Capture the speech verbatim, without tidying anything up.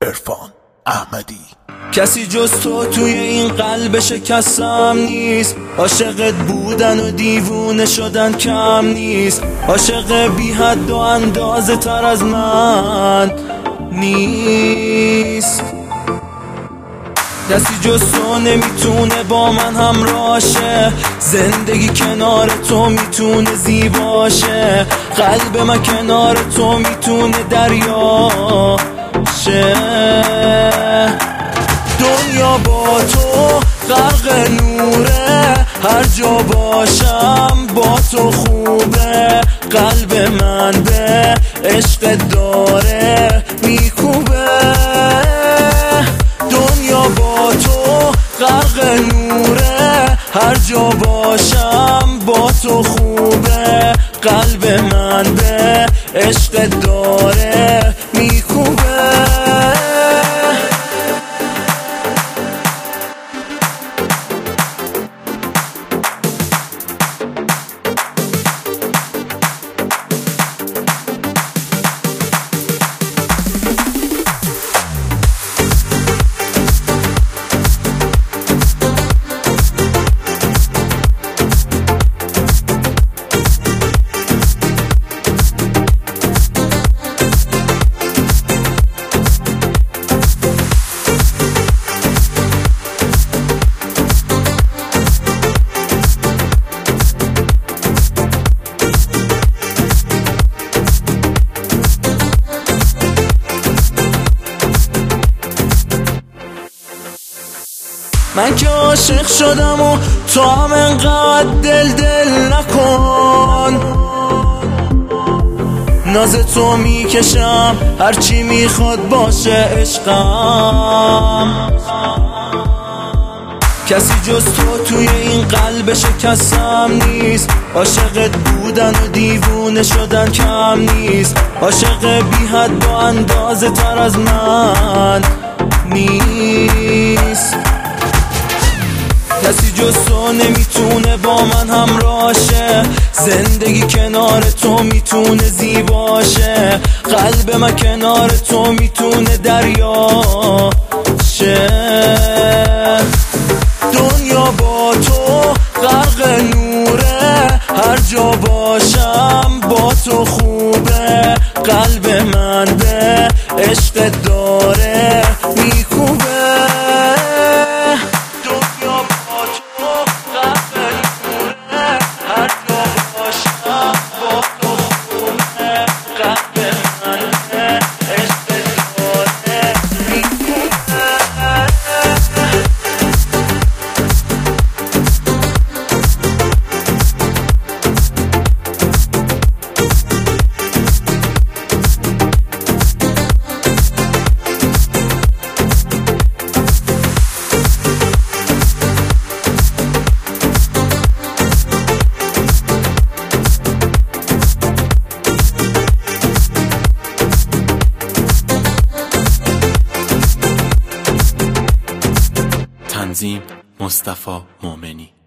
عرفان احمدی. کسی جز تو توی این قلب شکستم نیست، عاشقت بودن و دیوونه شدن کم نیست، عاشق بی حد و اندازه تر از من نیست. کسی جز تو نمیتونه با من همراه شه، زندگی کنار تو میتونه زیباشه، قلب من کنار تو میتونه دریا شه. دنیا با تو غرق نوره، هر جا باشم با تو خوبه، قلب من به عشق داره میکوبه. دنیا با تو غرق نوره، هر جا باشم با تو خوبه، قلب من به عشق داره میکوبه. من که عاشق شدم و تو هم انقدر دل دل نکن، ناز تو میکشم هرچی میخواد باشه عشقم. کسی جز تو توی این قلب شکستم نیست، عاشقت بودن و دیوونه شدن کم نیست، عاشق بی حد و اندازه تر از من نیست. کسی جز تو نمیتونه با من همراه شه، زندگی کنار تو میتونه زیباشه، قلب من کنار تو میتونه دریا شه. دنیا با تو غرق نوره، هر جا باشم با تو خوبه، قلب من به عشق داره میکوبه. تنظیم مصطفی مومنی.